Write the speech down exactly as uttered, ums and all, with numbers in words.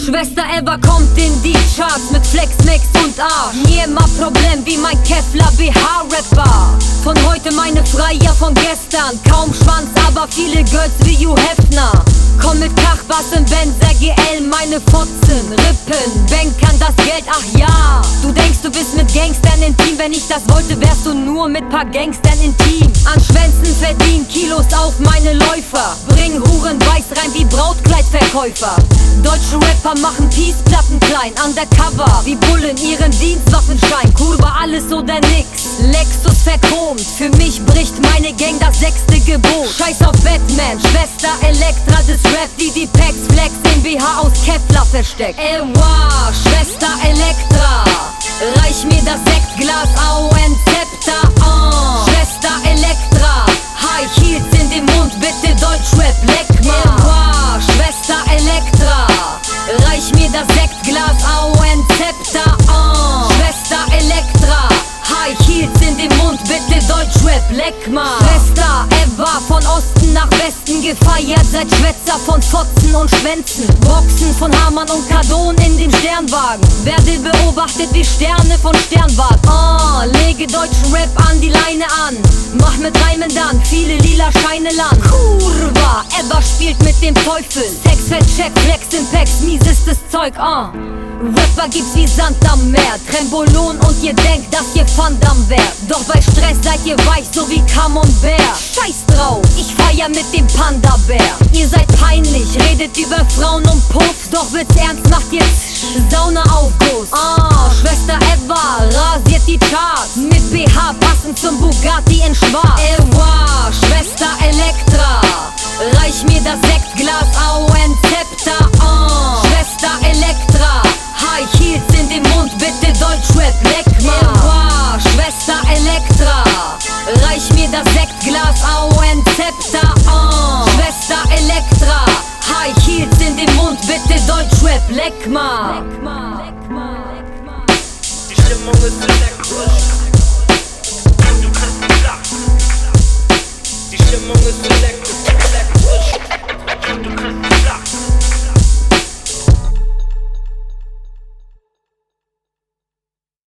Schwester Eva kommt in die Charts mit Flex, Max und Arsch. Nie immer Problem wie mein Kevlar B H-Rapper. Von heute meine Freier von gestern. Kaum Schwanz, aber viele Girls wie Hugh Hefner. Komm mit Kachbass im Benzer G L, meine Fotzen, Rippen, Bankern das Geld, ach ja. Du denkst, du bist mit Gangstern intim, wenn ich das wollte, wärst du nur mit paar Gangstern intim. An Schwänzen verdien Kilos auf meine Läufer. Bring Huren weiß rein wie Brautkleidverkäufer. Deutsche Rapper machen Peace-Platten klein, undercover, wie Bullen ihren Dienstwaffenschein. Kurva alles oder nix, Lexus verchromt. Für mich bricht meine Gang das sechste Gebot. Scheiß auf Batman, Schwester Elektra des Rap, die die Packs Flex in B H aus Kevlar versteckt. Ewa, Schwester Elektra, reich mir das Sektglas, au ein Zepter, oh. Schwester Elektra, High Heels in den Mund, bitte Deutschrap, leck mal. Ewa, Schwester Elektra, reich mir das Sektglas, au ein Zepter, oh. Schwester Elektra, High Heels in den Mund, bitte Deutschrap, leck mal. Schwester Eva von Osten nach Westen gefeiert, seit Schwätzer von Fotzen und Schwänzen. Boxen von Hamann und Kardon in dem Sternwagen. Werde beobachtet wie Sterne von Sternwart. Oh, lege deutschen Rap an die Leine an. Mach mit Reimen dann viele lila Scheine Land. Kurva, Eva spielt mit dem Teufel. Sex, Fett, Check, Flex, Impacts, miesestes Zeug, oh. Rapper gibt's wie Sand am Meer, Trembolon und ihr denkt, dass ihr Van Damme wärt. Doch bei Stress seid ihr weich, so wie Camembert. Scheiß drauf, ich feier mit dem Panda-Bär. Ihr seid peinlich, redet über Frauen und Puff. Doch wird's ernst, macht jetzt Saunaaufguss. Oh, Schwester Eva rasiert die Charts mit B H passend zum Bugatti in Schwarz. Ewa, Schwester Elektra, reich mir das Sektglas, au ein Zepter, oh. Schwester Elektra, High Heels in den Mund, bitte Deutschrap, leck mal. Ewa, Schwester Elektra, reich mir das Sektglas, au ein Zepter, oh. Schwester Elektra, High Heels in den Mund, bitte Deutschrap, leck mal. Die Stimmung ist elektrisch. Du kannst nicht lachen. Die Stimmung ist elektrisch.